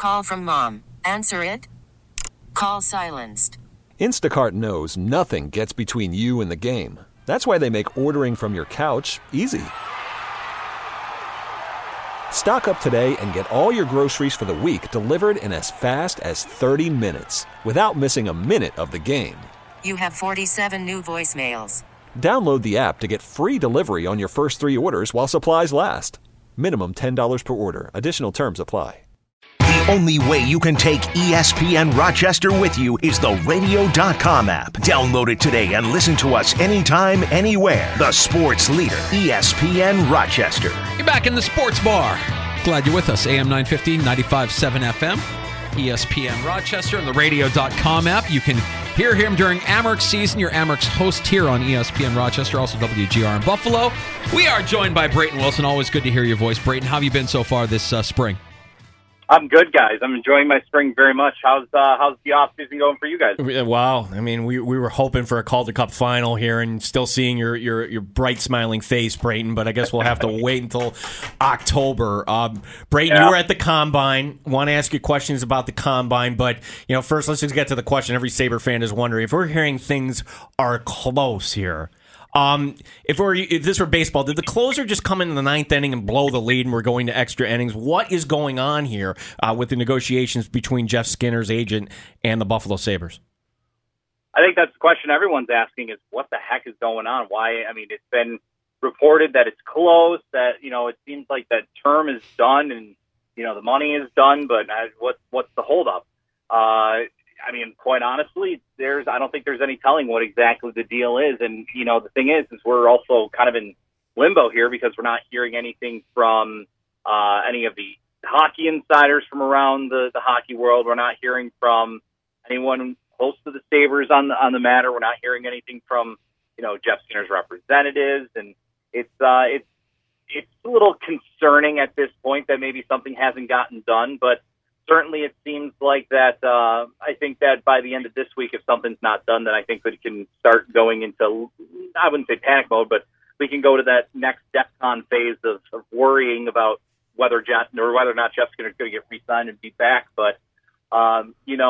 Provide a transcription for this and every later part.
Call from mom. Answer it. Call silenced. Instacart knows nothing gets between you and the game. That's why they make ordering from your couch easy. Stock up today and get all your groceries for the week delivered in as fast as 30 minutes without missing a minute of the game. You have 47 new voicemails. Download the app to get free delivery on your first 3 orders while supplies last. Minimum $10 per order. Additional terms apply. The only way you can take ESPN Rochester with you is the radio.com app. Download it today and listen to us anytime, anywhere. The sports leader, ESPN Rochester. You're back in the sports bar. Glad you're with us. AM 950, 95.7 FM, ESPN Rochester, and the radio.com app. You can hear him during Amerks season. Your Amerks host here on ESPN Rochester, also WGR in Buffalo. We are joined by Brayton Wilson. Always good to hear your voice. Brayton, how have you been so far this spring? I'm good, guys. I'm enjoying my spring very much. How's the off season going for you guys? Wow. I mean, we were hoping for a Calder Cup final here and still seeing your bright smiling face, Brayton, but I guess we'll have to wait until October. Brayton, you were at the Combine. Want to ask you questions about the Combine, but first let's just get to the question every Sabre fan is wondering. If we're hearing things are close here, if this were baseball, did the closer just come in the ninth inning and blow the lead and we're going to extra innings? What is going on here with the negotiations between Jeff Skinner's agent and the Buffalo Sabres? I think that's the question everyone's asking is what the heck is going on? Why? I mean, it's been reported that it's close, that, it seems like that term is done and, the money is done, but what's the holdup? I mean, quite honestly, I don't think there's any telling what exactly the deal is. And, the thing is we're also kind of in limbo here because we're not hearing anything from any of the hockey insiders from around the hockey world. We're not hearing from anyone close to the Sabres on the matter. We're not hearing anything from, Jeff Skinner's representatives. And it's a little concerning at this point that maybe something hasn't gotten done, but certainly it seems like that. I think that by the end of this week, if something's not done, then I think we can start going into, I wouldn't say panic mode, but we can go to that next DEFCON phase of worrying about whether or not Jeff Skinner's going to get re-signed and be back. But, I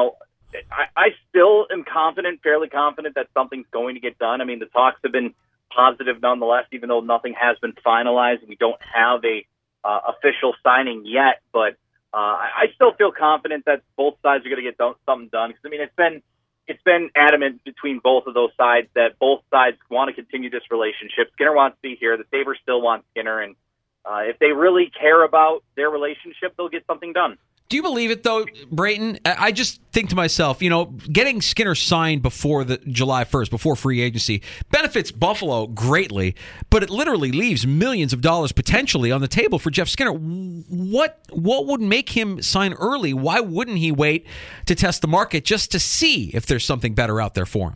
still am fairly confident that something's going to get done. I mean, the talks have been positive nonetheless, even though nothing has been finalized. We don't have a official signing yet, but I still feel confident that both sides are going to get something done. Because, I mean, it's been adamant between both of those sides that both sides want to continue this relationship. Skinner wants to be here. The Sabres still want Skinner. And if they really care about their relationship, they'll get something done. Do you believe it, though, Brayton? I just think to myself, getting Skinner signed before the July 1st, before free agency, benefits Buffalo greatly, but it literally leaves millions of dollars potentially on the table for Jeff Skinner. What would make him sign early? Why wouldn't he wait to test the market just to see if there's something better out there for him?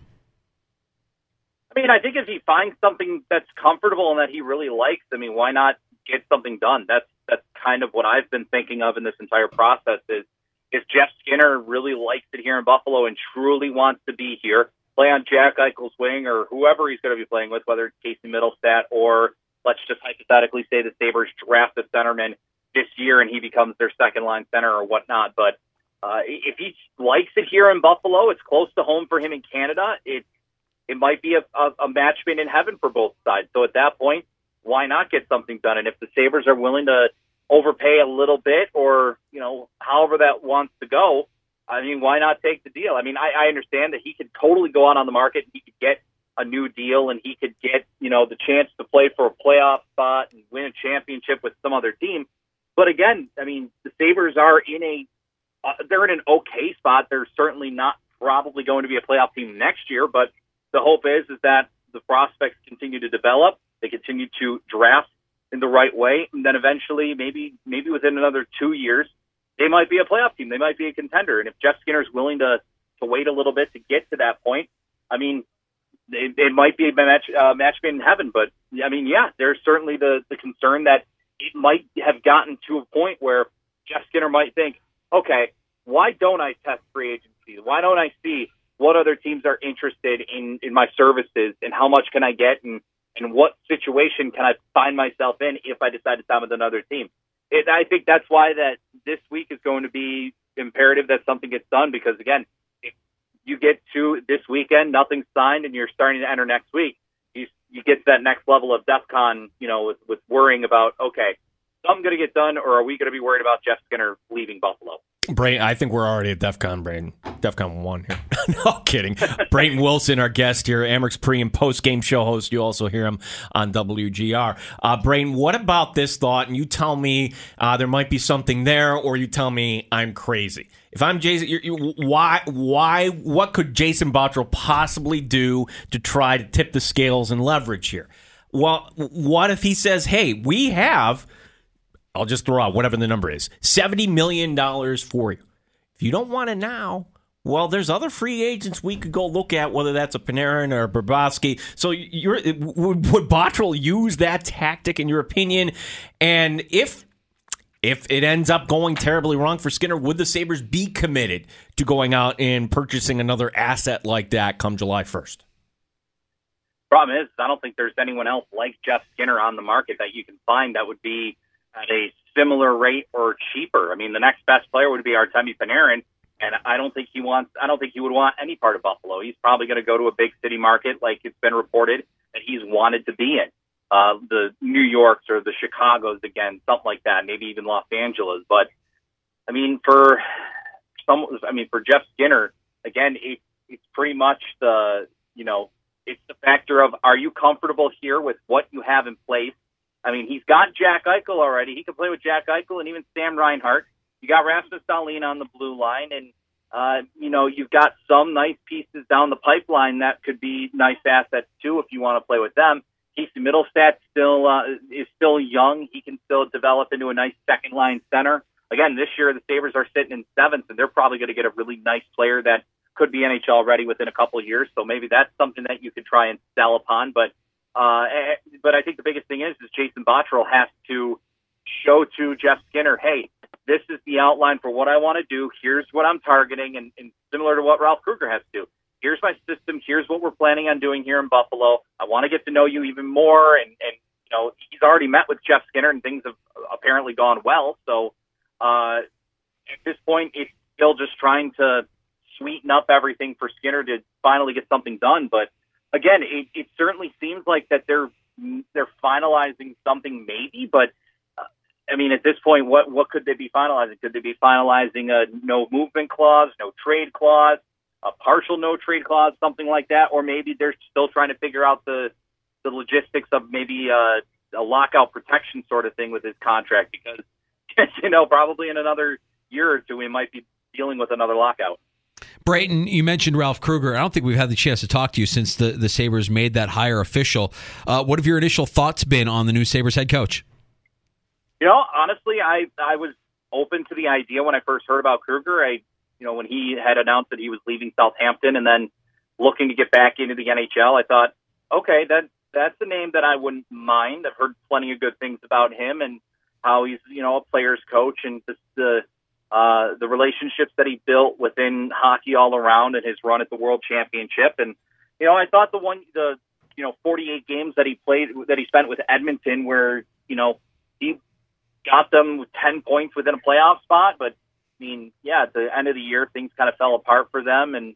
I mean, I think if he finds something that's comfortable and that he really likes, I mean, why not get something done? That's kind of what I've been thinking of in this entire process is if Jeff Skinner really likes it here in Buffalo and truly wants to be here, play on Jack Eichel's wing or whoever he's going to be playing with, whether it's Casey Middlestat or let's just hypothetically say the Sabres draft a centerman this year and he becomes their second-line center or whatnot. But if he likes it here in Buffalo, it's close to home for him in Canada. It might be a match made in heaven for both sides. So at that point, why not get something done? And if the Sabres are willing to overpay a little bit or, however that wants to go, I mean, why not take the deal? I mean, I understand that he could totally go out on the market and he could get a new deal and he could get, the chance to play for a playoff spot and win a championship with some other team. But again, I mean, the Sabres are they're in an okay spot. They're certainly not probably going to be a playoff team next year, but the hope is that the prospects continue to develop. They continue to draft in the right way, and then eventually, maybe within another 2 years, they might be a playoff team. They might be a contender. And if Jeff Skinner is willing to wait a little bit to get to that point, I mean, it might be a match made in heaven. But, I mean, yeah, there's certainly the concern that it might have gotten to a point where Jeff Skinner might think, okay, why don't I test free agency? Why don't I see what other teams are interested in my services and how much can I get and what situation can I find myself in if I decide to sign with another team? I think that's why that this week is going to be imperative that something gets done because, again, if you get to this weekend, nothing's signed, and you're starting to enter next week, you get to that next level of DEFCON, with worrying about, okay, something going to get done, or are we going to be worried about Jeff Skinner leaving Buffalo? Brayton, I think we're already at DEFCON, Brayton. DEFCON 1 here. No kidding. Brayton Wilson, our guest here, Amerks pre- and post-game show host. You also hear him on WGR. Brayton, what about this thought? And you tell me there might be something there, or you tell me I'm crazy. If I'm Jason, what could Jason Botterill possibly do to try to tip the scales and leverage here? Well, what if he says, hey, we have... I'll just throw out whatever the number is, $70 million for you. If you don't want it now, well, there's other free agents we could go look at, whether that's a Panarin or a Bobrovsky. So would Botterill use that tactic, in your opinion? And if it ends up going terribly wrong for Skinner, would the Sabres be committed to going out and purchasing another asset like that come July 1st? Problem is, I don't think there's anyone else like Jeff Skinner on the market that you can find that would be at a similar rate or cheaper. I mean, the next best player would be Artemi Panarin, and I don't think he would want any part of Buffalo. He's probably going to go to a big city market, like it's been reported that he's wanted to be in. The New Yorks or the Chicagos again, something like that, maybe even Los Angeles. But I mean, for Jeff Skinner, again, it's pretty much it's the factor of, are you comfortable here with what you have in place? I mean, he's got Jack Eichel already. He can play with Jack Eichel and even Sam Reinhart. You got Rasmus Dahlin on the blue line, and you've got some nice pieces down the pipeline that could be nice assets too if you want to play with them. Casey Middlestat is still young. He can still develop into a nice second line center. Again, this year the Sabres are sitting in 7th, and they're probably going to get a really nice player that could be NHL ready within a couple of years. So maybe that's something that you could try and sell upon, but I think the biggest thing is Jason Botterill has to show to Jeff Skinner, hey, this is the outline for what I want to do. Here's what I'm targeting, and similar to what Ralph Kruger has to do. Here's my system. Here's what we're planning on doing here in Buffalo. I want to get to know you even more, and he's already met with Jeff Skinner, and things have apparently gone well. So at this point, it's still just trying to sweeten up everything for Skinner to finally get something done, but again, it certainly seems like that they're finalizing something maybe, but I mean, at this point, what could they be finalizing? Could they be finalizing a no movement clause, no trade clause, a partial no trade clause, something like that? Or maybe they're still trying to figure out the logistics of maybe a lockout protection sort of thing with his contract, because, probably in another year or two, we might be dealing with another lockout. Brayton, you mentioned Ralph Kruger. I don't think we've had the chance to talk to you since the Sabres made that hire official. What have your initial thoughts been on the new Sabres head coach? Honestly, I was open to the idea when I first heard about Kruger. When he had announced that he was leaving Southampton and then looking to get back into the NHL, I thought, okay, that's a name that I wouldn't mind. I've heard plenty of good things about him and how he's, a player's coach, and just the relationships that he built within hockey all around and his run at the World Championship. And, I thought the 48 games that he spent with Edmonton, where, he got them with 10 points within a playoff spot. But I mean, at the end of the year, things kind of fell apart for them. And,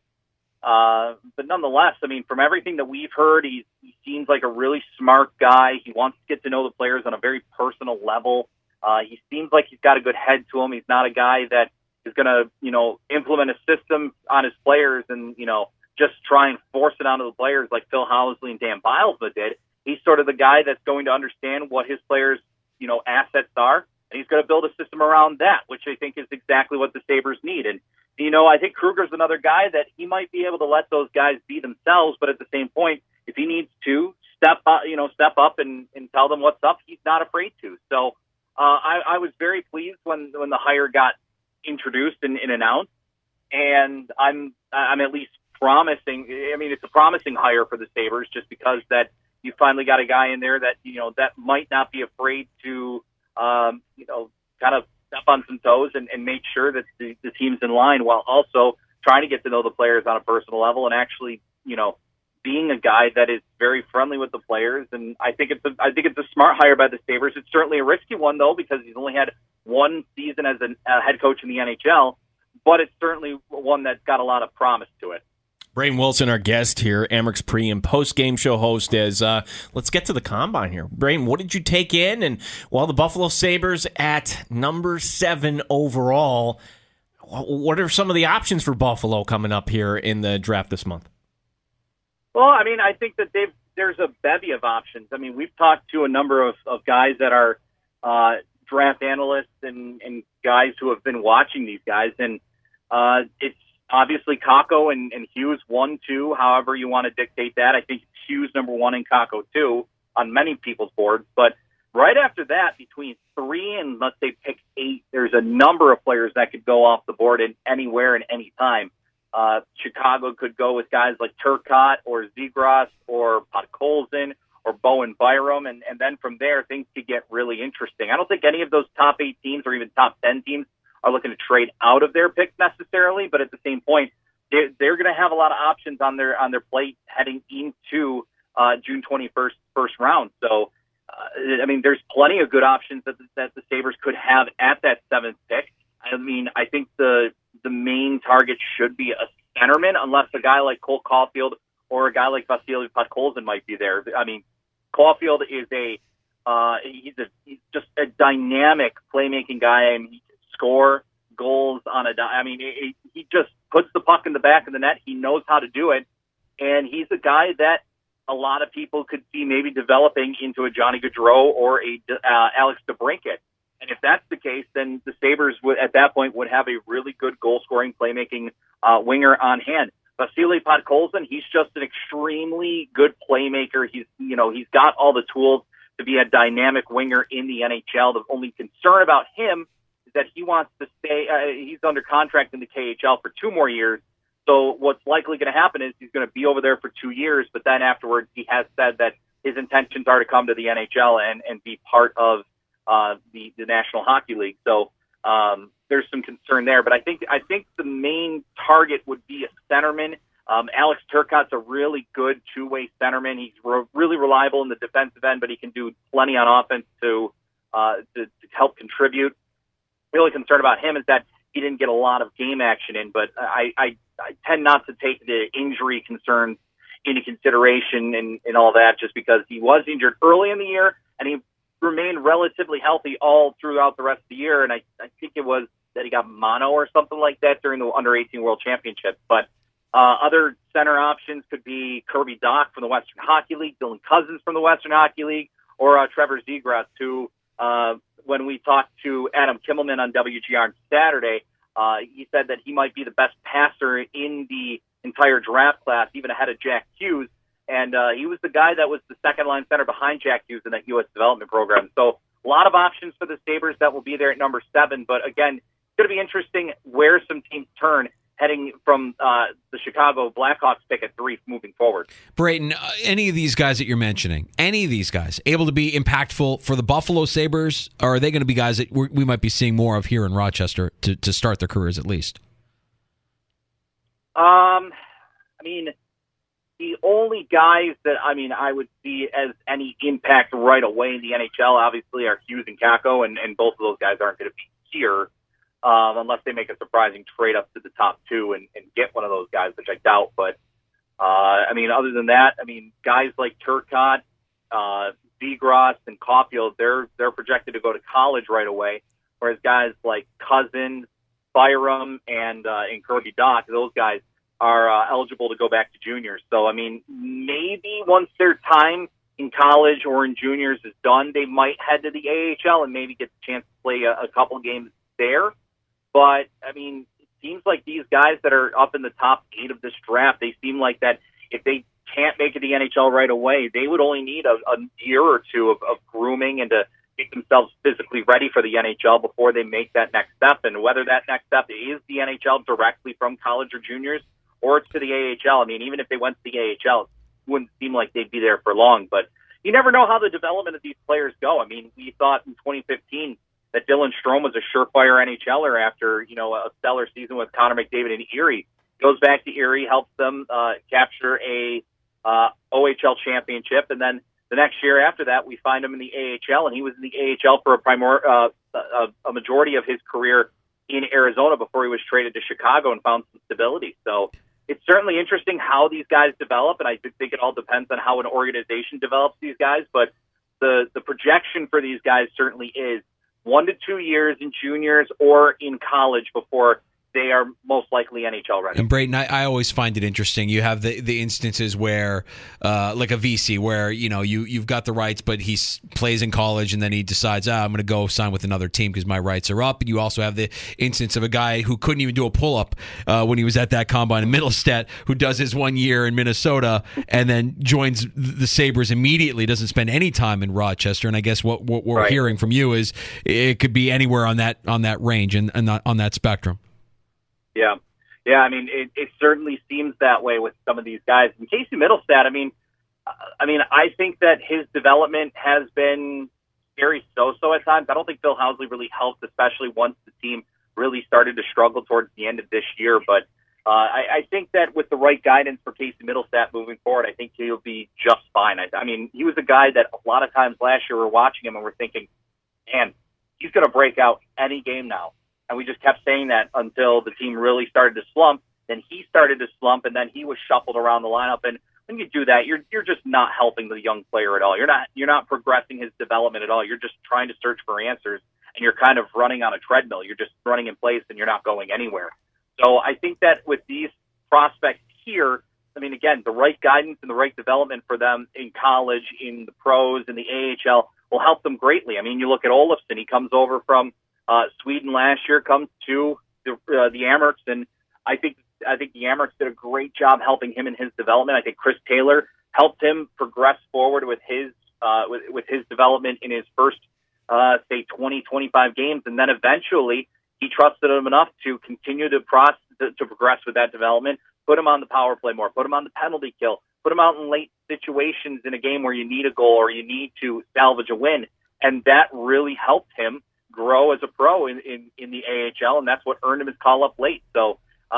but nonetheless, I mean, from everything that we've heard, he seems like a really smart guy. He wants to get to know the players on a very personal level. He seems like he's got a good head to him. He's not a guy that is going to, implement a system on his players and, just try and force it onto the players like Phil Housley and Dan Bilesma did. He's sort of the guy that's going to understand what his players, assets are, and he's going to build a system around that, which I think is exactly what the Sabres need. And, I think Kruger's another guy that he might be able to let those guys be themselves, but at the same point, if he needs to step up and tell them what's up, he's not afraid to. So, I was very pleased when the hire got introduced and announced, and I'm at least promising. I mean, it's a promising hire for the Sabres just because that you finally got a guy in there that that might not be afraid to kind of step on some toes and make sure that the team's in line, while also trying to get to know the players on a personal level and actually being a guy that is very friendly with the players. And I think it's a smart hire by the Sabres. It's certainly a risky one though, because he's only had one season as a head coach in the NHL, but it's certainly one that's got a lot of promise to it. Brayden Wilson, our guest here, Ameryk's pre- and post-game show host, is let's get to the Combine here. Brayden, what did you take in? And while the Buffalo Sabres at number 7 overall, what are some of the options for Buffalo coming up here in the draft this month? Well, I mean, I think that there's a bevy of options. I mean, we've talked to a number of guys that are draft analysts and guys who have been watching these guys, and it's obviously Kakko and Hughes 1, 2, however you want to dictate that. I think Hughes number 1 and Kakko 2 on many people's boards. But right after that, between 3 and let's say pick 8, there's a number of players that could go off the board in anywhere and any time. Chicago could go with guys like Turcotte or Zegras or Podkolzin or Bowen Byram, and then from there things could get really interesting. I don't think any of those top 8 teams or even top 10 teams are looking to trade out of their picks necessarily, but at the same point, they're going to have a lot of options on their plate heading into June 21st first round. So, I mean, there's plenty of good options that the Sabres could have at that 7th pick. I mean, I think the main target should be a centerman, unless a guy like Cole Caulfield or a guy like Vasily Podkolzin might be there. I mean, Caulfield is he's just a dynamic playmaking guy, and he can score goals on a dime. I mean, he just puts the puck in the back of the net. He knows how to do it, and he's a guy that a lot of people could see maybe developing into a Johnny Gaudreau or a Alex DeBrincat. And if that's the case, then the Sabres would, at that point, would have a really good goal-scoring, playmaking winger on hand. Vasily Podkolzin, he's just an extremely good playmaker. He's got all the tools to be a dynamic winger in the NHL. The only concern about him is that he wants to stay. He's under contract in the KHL for 2 more years. So what's likely going to happen is he's going to be over there for 2 years, but then afterwards he has said that his intentions are to come to the NHL and be part of the National Hockey League. So there's some concern there, but I think the main target would be a centerman. Alex Turcotte's a really good 2-way centerman. He's really reliable in the defensive end, but he can do plenty on offense to help contribute. The only concern about him is that he didn't get a lot of game action in, but I tend not to take the injury concerns into consideration and all that, just because he was injured early in the year and he remained relatively healthy all throughout the rest of the year. And I think it was that he got mono or something like that during the Under-18 World Championship. But other center options could be Kirby Dach from the Western Hockey League, Dylan Cousins from the Western Hockey League, or Trevor Zegras, who, when we talked to Adam Kimmelman on WGR on Saturday, he said that he might be the best passer in the entire draft class, even ahead of Jack Hughes. And he was the guy that was the second-line center behind Jack Hughes in that U.S. development program. So a lot of options for the Sabres that will be there at number 7. But, again, it's going to be interesting where some teams turn heading from the Chicago Blackhawks pick at 3 moving forward. Brayden, any of these guys that you're mentioning, any of these guys able to be impactful for the Buffalo Sabres, or are they going to be guys that we might be seeing more of here in Rochester to start their careers at least? I mean, the only guys that, I would see as any impact right away in the NHL, obviously, are Hughes and Kakko, and both of those guys aren't going to be here unless they make a surprising trade up to the top 2 and get one of those guys, which I doubt. But, other than that, guys like Turcotte, Zegras, and Caulfield, they're projected to go to college right away, whereas guys like Cousins, Byram, and Kirby Dach, those guys are eligible to go back to juniors. So, maybe once their time in college or in juniors is done, they might head to the AHL and maybe get the chance to play a couple games there. But, it seems like these guys that are up in the top 8 of this draft, they seem like that if they can't make it to the NHL right away, they would only need a year or 2 of grooming and to get themselves physically ready for the NHL before they make that next step. And whether that next step is the NHL directly from college or juniors, or it's to the AHL. Even if they went to the AHL, it wouldn't seem like they'd be there for long. But you never know how the development of these players go. We thought in 2015 that Dylan Strome was a surefire NHLer after, a stellar season with Connor McDavid in Erie. Goes back to Erie, helps them capture a OHL championship, and then the next year after that, we find him in the AHL, and he was in the AHL for a majority of his career in Arizona before he was traded to Chicago and found some stability. So it's certainly interesting how these guys develop, and I think it all depends on how an organization develops these guys. But the projection for these guys certainly is 1 to 2 years in juniors or in college before they are most likely NHL ready. And Brayton, I always find it interesting. You have the instances where, like a VC, where you've got the rights, but he plays in college and then he decides, I'm going to go sign with another team because my rights are up. And you also have the instance of a guy who couldn't even do a pull-up when he was at that combine in Middlestead, who does his 1 year in Minnesota and then joins the Sabres immediately, doesn't spend any time in Rochester. And I guess what we're hearing from you is it could be anywhere on that range and on that spectrum. Yeah. I mean, it certainly seems that way with some of these guys. And Casey Middlestead, I mean, I think that his development has been very so-so at times. I don't think Phil Housley really helped, especially once the team really started to struggle towards the end of this year. But I think that with the right guidance for Casey Middlestead moving forward, I think he'll be just fine. I mean, he was a guy that a lot of times last year we're watching him and we're thinking, man, he's going to break out any game now. And we just kept saying that until the team really started to slump. Then he started to slump, and then he was shuffled around the lineup. And when you do that, you're just not helping the young player at all. You're not progressing his development at all. You're just trying to search for answers, and you're kind of running on a treadmill. You're just running in place, and you're not going anywhere. So I think that with these prospects here, I mean, again, the right guidance and the right development for them in college, in the pros, in the AHL will help them greatly. I mean, you look at Olofsson. He comes over from Sweden last year, comes to the Amerks, and I think the Amerks did a great job helping him in his development. I think Chris Taylor helped him progress forward with his development in his first, 20-25 games, and then eventually he trusted him enough to continue to progress with that development, put him on the power play more, put him on the penalty kill, put him out in late situations in a game where you need a goal or you need to salvage a win, and that really helped him grow as a pro in the AHL, and that's what earned him his call up late. So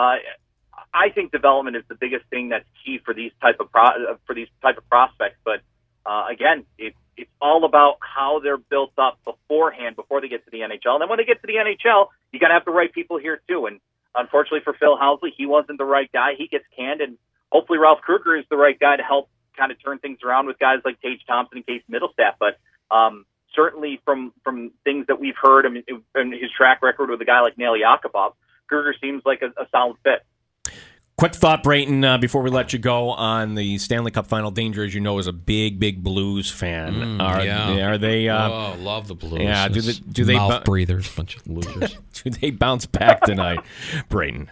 I think development is the biggest thing that's key for these type of prospects. But again, it's all about how they're built up beforehand before they get to the NHL. And then when they get to the NHL, you got to have the right people here too. And unfortunately for Phil Housley, he wasn't the right guy. He gets canned, and hopefully Ralph Kruger is the right guy to help kind of turn things around with guys like Tage Thompson and Casey Middlestead. But certainly from things that we've heard, I mean, in his track record with a guy like Nail Yakupov, Kruger seems like a solid fit. Quick thought, Brayton, before we let you go on the Stanley Cup Final. Danger, as you know, is a big Blues fan. Are they? Love the Blues. Yeah. Do they mouth breathers, bunch of losers. Do they bounce back tonight, Brayton?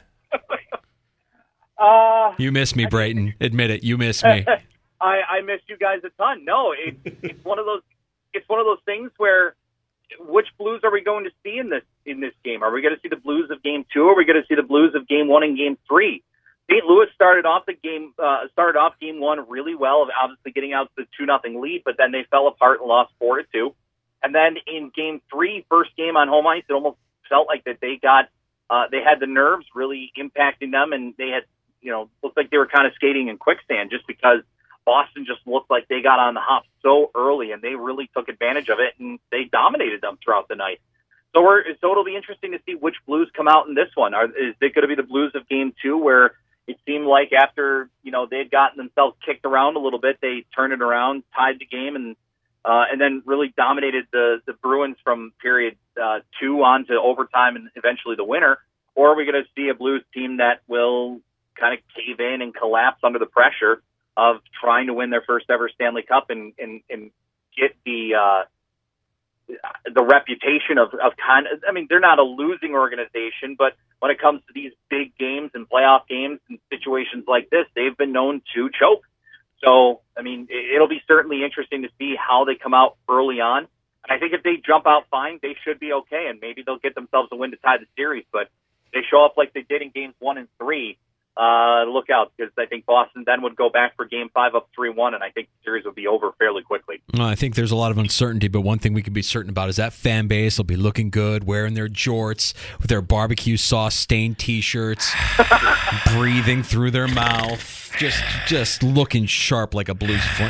You miss me, Brayton. Admit it. You miss me. I miss you guys a ton. No, it's one of those. It's one of those things where which Blues are we going to see in this game? Are we going to see the Blues of Game 2? Or are we going to see the Blues of Game 1 and Game 3? St. Louis started off Game 1 really well, obviously getting out to the 2-0 lead, but then they fell apart and lost 4-2. And then in Game 3, first game on home ice, it almost felt like that they had the nerves really impacting them, and they had looked like they were kind of skating in quicksand just because Boston just looked like they got on the hop so early, and they really took advantage of it, and they dominated them throughout the night. So it'll be interesting to see which Blues come out in this one. Is it going to be the Blues of Game 2, where it seemed like after they had gotten themselves kicked around a little bit, they turned it around, tied the game, and then really dominated the Bruins from period 2 on to overtime and eventually the winner? Or are we going to see a Blues team that will kind of cave in and collapse under the pressure of trying to win their first ever Stanley Cup and get the reputation of kind of, I mean, they're not a losing organization, but when it comes to these big games and playoff games and situations like this, they've been known to choke. So, I mean, it'll be certainly interesting to see how they come out early on. And I think if they jump out fine, they should be okay, and maybe they'll get themselves a win to tie the series. But if they show up like they did in Games 1 and 3, look out, because I think Boston then would go back for Game 5 up 3-1, and I think the series will be over fairly quickly. Well, I think there's a lot of uncertainty, but one thing we can be certain about is that fan base will be looking good, wearing their jorts, with their barbecue sauce-stained T-shirts, breathing through their mouth, just looking sharp like a Blues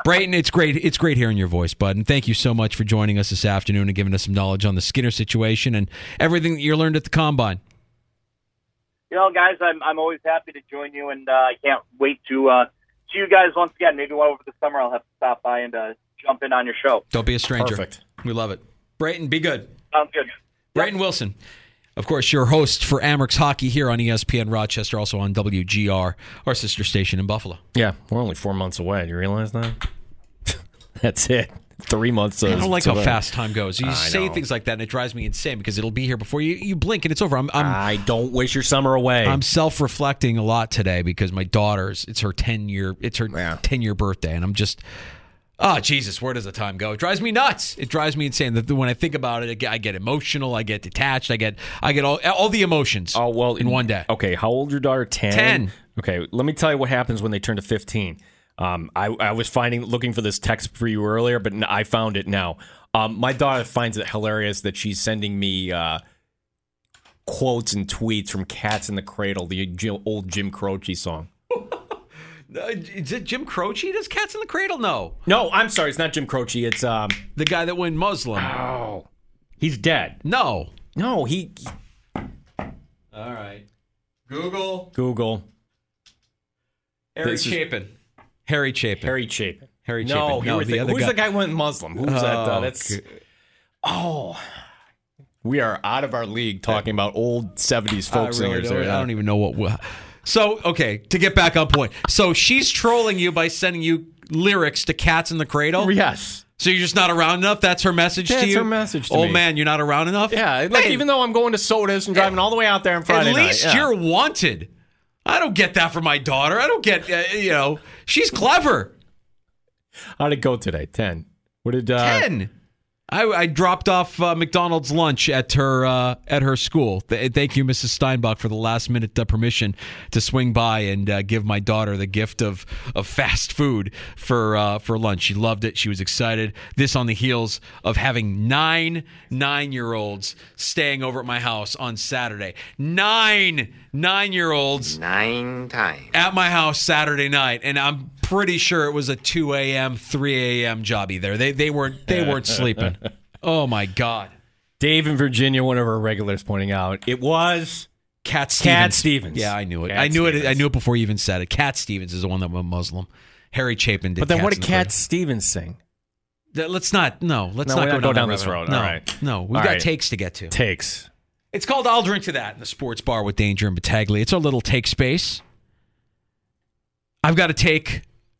Brayton, it's great hearing your voice, bud, and thank you so much for joining us this afternoon and giving us some knowledge on the Skinner situation and everything that you learned at the Combine. Guys, I'm always happy to join you, and I can't wait to see you guys once again. Maybe over the summer I'll have to stop by and jump in on your show. Don't be a stranger. Perfect. We love it. Brayton, be good. Sounds good. Brayton Wilson, of course, your host for Amherst Hockey here on ESPN Rochester, also on WGR, our sister station in Buffalo. Yeah, we're only 4 months away. Do you realize that? That's it. 3 months. I don't like how fast time goes. You I say know. things like that, and it drives me insane because it'll be here before you blink, and it's over. I don't wish your summer away. I'm self-reflecting a lot today because my daughter's it's her 10-year birthday, and I'm just, oh Jesus, where does the time go? It drives me nuts. It drives me insane. When I think about it, I get emotional. I get detached. I get all the emotions. Oh well, in one day. Okay, how old is your daughter? 10. 10. Okay, let me tell you what happens when they turn to 15. I was looking for this text for you earlier, but I found it now. My daughter finds it hilarious that she's sending me quotes and tweets from Cats in the Cradle, the old Jim Croce song. Is it Jim Croce does Cats in the Cradle? No, I'm sorry, it's not Jim Croce. It's the guy that went Muslim. Oh, he's dead. No, he. All right, Google Harry Chapin. Harry Chapin. No, the other guy. Who's the guy who went Muslim? Who's that? That's. Oh, we are out of our league talking about old 70s folk singers. I don't even know what. So, okay, to get back on point. So she's trolling you by sending you lyrics to Cats in the Cradle? Yes. So you're just not around enough? That's her message to you? That's her message to me. Old man, you're not around enough? Yeah, even though I'm going to Sodas and driving all the way out there on Friday night. At least you're wanted. I don't get that from my daughter. I don't get, she's clever. How'd it go today? 10. What did 10? I dropped off McDonald's lunch at her school. Thank you, Mrs. Steinbach, for the last minute permission to swing by and give my daughter the gift of fast food for lunch. She loved it. She was excited. This on the heels of having 9 9-year-olds staying over at my house on Saturday. 9 9-year-olds 9 times at my house Saturday night, and I'm pretty sure it was a 2 a.m., 3 a.m. jobby there. They weren't sleeping. Oh my God. Dave in Virginia, one of our regulars, pointing out it was Cat Stevens. Yeah, I knew it. I knew it before you even said it. Cat Stevens is the one that went Muslim. Harry Chapin did. But then Cats what did Cat Stevens sing? Let's not go down this road. No, all right. No, we've got takes to get to. Takes. It's called I'll Drink to That in the Sports Bar with Danger and Battaglia. It's our little take space. I've got a take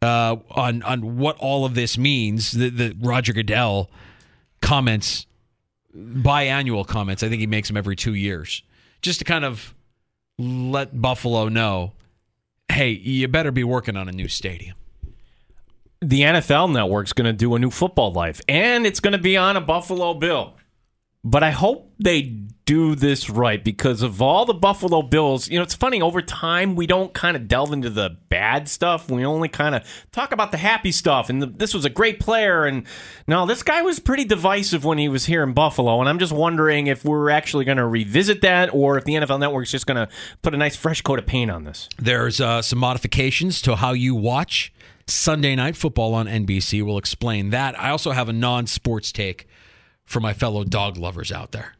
on what all of this means. The Roger Goodell comments, biannual comments. I think he makes them every 2 years, just to kind of let Buffalo know, hey, you better be working on a new stadium. The NFL Network's going to do a new Football Life, and it's going to be on a Buffalo Bill. But I hope they do this right, because of all the Buffalo Bills, it's funny, over time, we don't kind of delve into the bad stuff. We only kind of talk about the happy stuff, and this was a great player, and no, this guy was pretty divisive when he was here in Buffalo, and I'm just wondering if we're actually going to revisit that, or if the NFL Network's just going to put a nice fresh coat of paint on this. There's some modifications to how you watch Sunday Night Football on NBC. We'll explain that. I also have a non-sports take for my fellow dog lovers out there.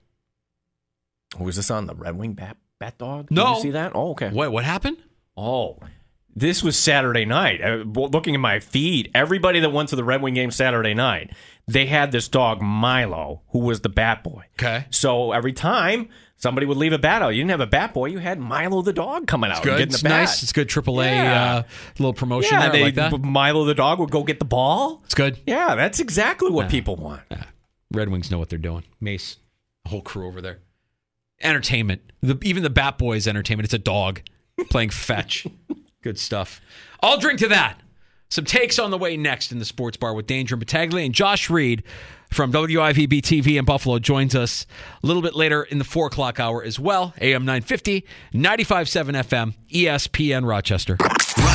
Was this on the Red Wing Bat Dog? No. Did you see that? Oh, okay. Wait, what happened? Oh, this was Saturday night. Looking at my feed, everybody that went to the Red Wing game Saturday night, they had this dog, Milo, who was the Bat Boy. Okay. So every time somebody would leave a bat out, you didn't have a Bat Boy, you had Milo the dog coming out. It's good. And getting the It's bat. nice. It's good AAA little promotion there. Like that. Milo the dog would go get the ball. It's good. Yeah, that's exactly what people want. Red Wings know what they're doing. Mace, the whole crew over there. Entertainment. Even the Bat Boys entertainment. It's a dog playing fetch. Good stuff. I'll drink to that. Some takes on the way next in the Sports Bar with Danger and Battaglia. And Josh Reed from WIVB TV in Buffalo joins us a little bit later in the 4 o'clock hour as well. AM 950, 95.7 FM, ESPN Rochester.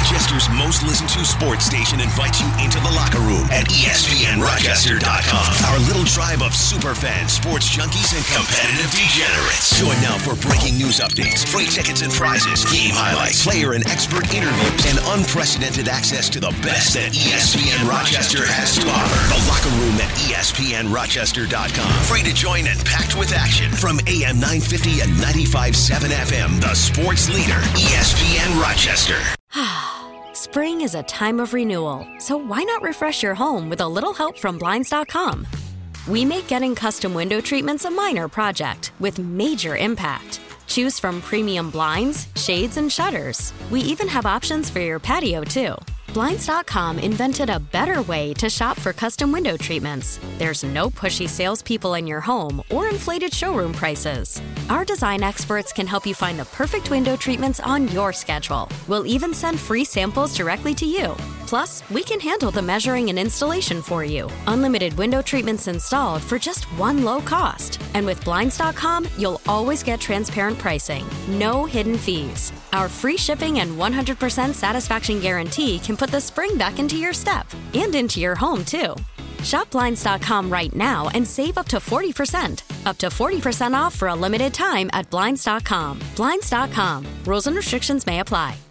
Rochester's most listened to sports station invites you into the locker room at ESPNRochester.com. Our little tribe of superfans, sports junkies, and competitive degenerates. Join now for breaking news updates, free tickets and prizes, game highlights, player and expert interviews, and unprecedented access to the best that ESPN Rochester has to offer. The locker room at ESPNRochester.com. Free to join and packed with action. From AM 950 and 95.7 FM, the sports leader, ESPN Rochester. Spring is a time of renewal, so why not refresh your home with a little help from Blinds.com? We make getting custom window treatments a minor project with major impact. Choose from premium blinds, shades, and shutters. We even have options for your patio, too. Blinds.com invented a better way to shop for custom window treatments. There's no pushy salespeople in your home or inflated showroom prices. Our design experts can help you find the perfect window treatments on your schedule. We'll even send free samples directly to you. Plus, we can handle the measuring and installation for you. Unlimited window treatments installed for just one low cost. And with Blinds.com, you'll always get transparent pricing. No hidden fees. Our free shipping and 100% satisfaction guarantee can put the spring back into your step and into your home, too. Shop Blinds.com right now and save up to 40%. Up to 40% off for a limited time at Blinds.com. Blinds.com. Rules and restrictions may apply.